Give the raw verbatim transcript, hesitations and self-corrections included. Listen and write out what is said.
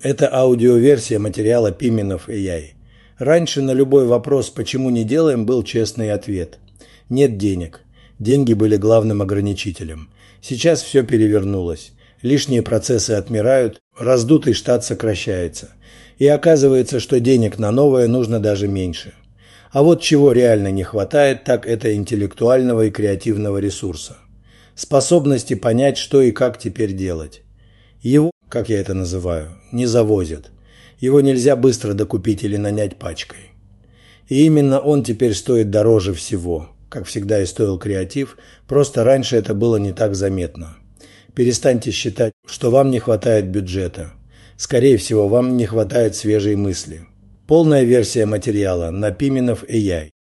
Это аудиоверсия материала Пименов эй ай. Раньше на любой вопрос «почему не делаем» был честный ответ. Нет денег. Деньги были главным ограничителем. Сейчас все перевернулось. Лишние процессы отмирают, раздутый штат сокращается. И оказывается, что денег на новое нужно даже меньше. А вот чего реально не хватает, так это интеллектуального и креативного ресурса. Способности понять, что и как теперь делать. Его, как я это называю, не завозят. Его нельзя быстро докупить или нанять пачкой. И именно он теперь стоит дороже всего. Как всегда и стоил креатив, просто раньше это было не так заметно. Перестаньте считать, что вам не хватает бюджета. Скорее всего, вам не хватает свежей мысли. Полная версия материала на Пименов эй ай.